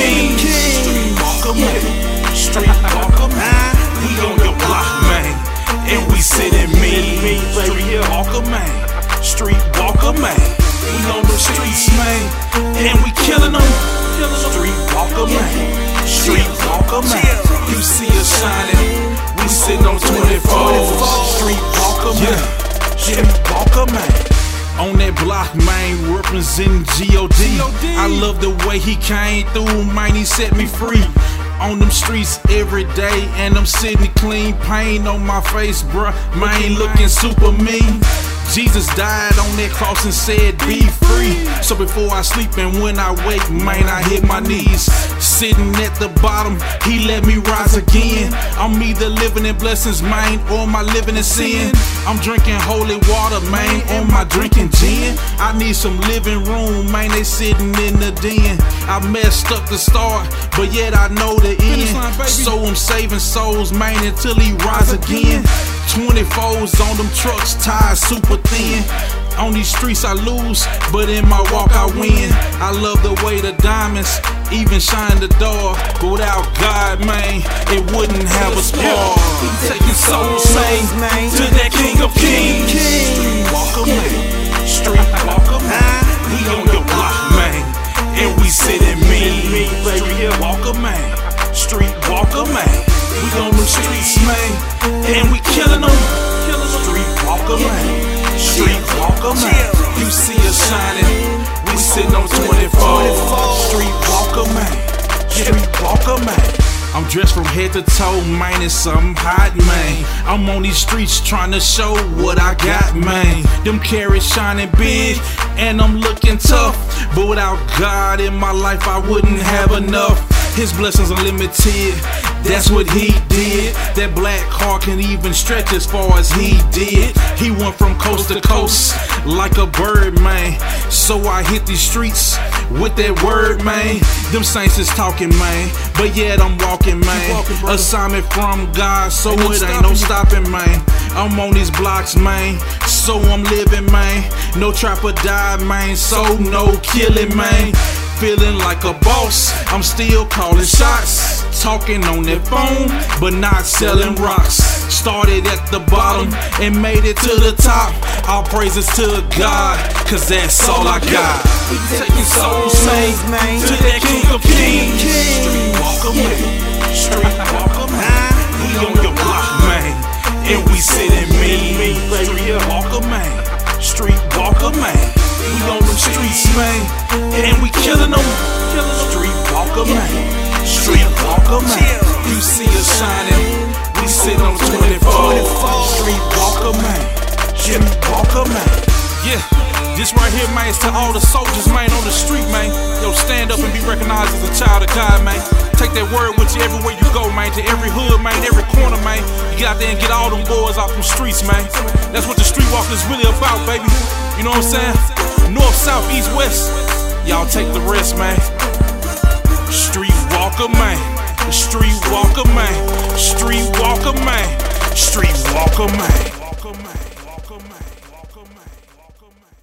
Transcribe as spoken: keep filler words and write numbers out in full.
Kings. Street walker, man. Street walker, man. We on your block, man. And we sitting mean. Street walker, man. Street walker, man. We on the streets, man. And we killing them. Street walker, man. Street walker, man. You see us shining. We sitting on twenty-fours. Street walker, man. Street walker, man. On that block, man, representing G O D I love the way he came through, man, he set me free. On them streets every day, and I'm sitting clean, pain on my face, bruh, man, looking super mean. Jesus died on that cross and said, be free. So before I sleep and when I wake, man, I hit my knees. Sitting at the bottom, he let me rise again. I'm either living in blessings, man, or am I living in sin? I'm drinking holy water, man, or am I drinking gin? I need some living room, man, they sitting in the den. I messed up the start, but yet I know the end. So I'm saving souls, man, until he rise again. twenty-fours on them trucks, tied super thin. On these streets I lose, but in my walk I win. I love the way the diamonds even shine the door. But without God, man, it wouldn't have a spark. Taking souls, man, to that King of Kings. Street walker, man. Street walker, man. We on your block, man, and we sitting mean. Street walker, man. Street walker, man. We on them streets, man, and we killing them. Street walker, man. Street walker, man. You see us shining. We sitting on twenty-four. Street walker, man. Street walker, man. I'm dressed from head to toe, man, it's something hot, man. I'm on these streets trying to show what I got, man. Them carrots shining big, and I'm looking tough. But without God in my life, I wouldn't have enough. His blessings unlimited, that's what he did. That black car can even stretch as far as he did. He went from coast to coast like a bird, man. So I hit these streets with that word, man. Them saints is talking, man, but yet I'm walking, man. Assignment from God, so it ain't no stopping, man. I'm on these blocks, man, so I'm living, man. No trap or die, man, so no killing, man. Feeling like a boss, I'm still calling shots. Talking on that phone, but not selling rocks. Started at the bottom and made it to the top. All praises to God, cause that's all I got. Taking souls, man, to that King of Kings. Street walker, man. Street walker, man. We on your block, man, and we sitting mean. Street walker, man. Street walker, man. We on them streets, man, and we killing them. Street walker, man. Street walker, man. You see us shining. We sitting on twenty-four. Street walker, man. Street walker, man. Yeah, this right here, man, is to all the soldiers, man, on the street, man. Yo, stand up and be recognized as a child of God, man. Take that word with you everywhere you go, man. To every hood, man, every corner, man. You get out there and get all them boys off them streets, man. That's what the street walking is really about, baby. You know what I'm saying? North, south, east, west. Y'all take the rest, man. Street walker, man. Street walker, man. Street walker, man. Street walker, man. Walker, man. Walker, man.